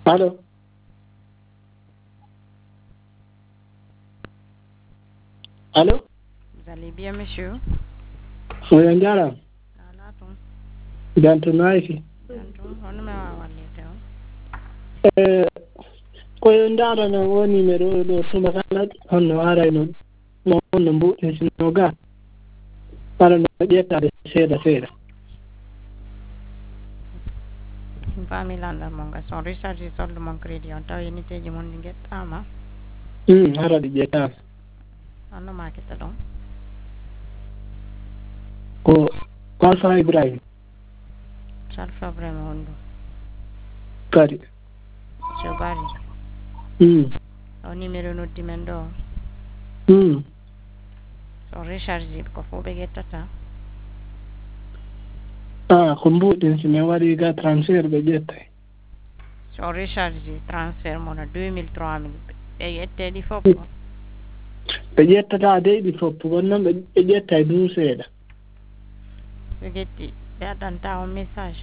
Allô? Allô? Vous allez bien, monsieur? Oui, Angara. Alatum. Jantu naifi. Jantum, on me walite. Ko ndara na woni mero do tuma kala hono ara no no mbu sinoga. Para no jeta de seda. Familanda monga son recharge solde mon crédit on taw yeniteji mon ɗi guettama. Ara di jeta. Anno makita ɗon. Ko Alfa Ibrahim. Alpha Ibrahim hondu. Kadi. Sobari. O numéro noddi men ɗo. So recharge ko fo ɓe guettata. Ko mbuɗen si min waɗi ga transfert ɓe ƴettay. So recharge transfert mona 2000 3000 ɓe ƴetteɗi fof. Ɓe ƴettata deyɗi fof kono noon ɓe ƴettay dow seeɗa. So ƴetti ɓe addanta on message.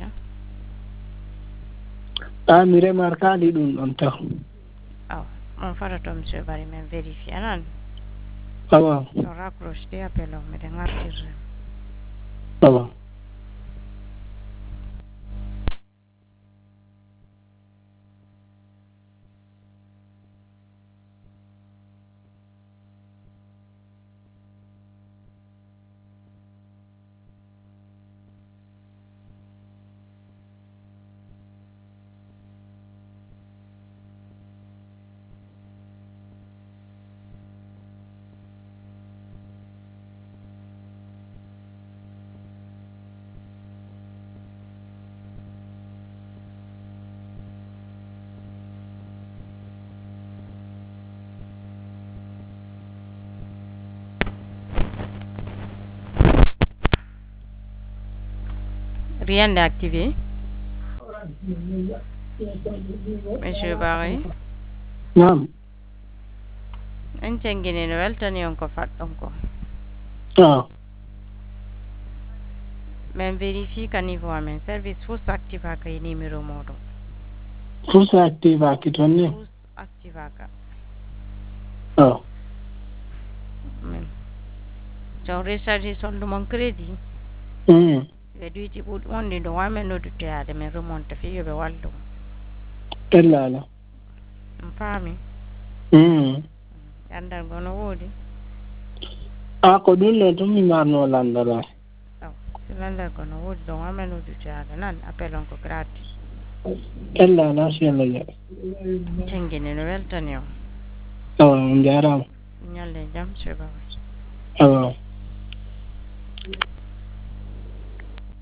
Mi remarkali ɗum ɗon taw. On fara to monsieur Bari men vérifier anan. So raccroche de appel o miɗen artirre. Rien n'est activé. Monsieur Barry. Naam. En cengini no weltani on ko faɗɗon ko. Men vérifie ka niveau amen service fus active aka e numéro moɗon. Fus active aki toon ni. Fus active aka. So recharge solde mon crédit. ɓe duyti ɓuuɗi wonde ɗo wamen noddutoyade min remonte fi yoɓe wallu ellala on faami andal gono woodi ko ɗum ɗo tum mi marno landala si landal gono woodi ɗo wamen noddutoyade nan appel on ko gratuit ellala si allah jaɓi cengini no weltani o on jarama ñalle jam sebaba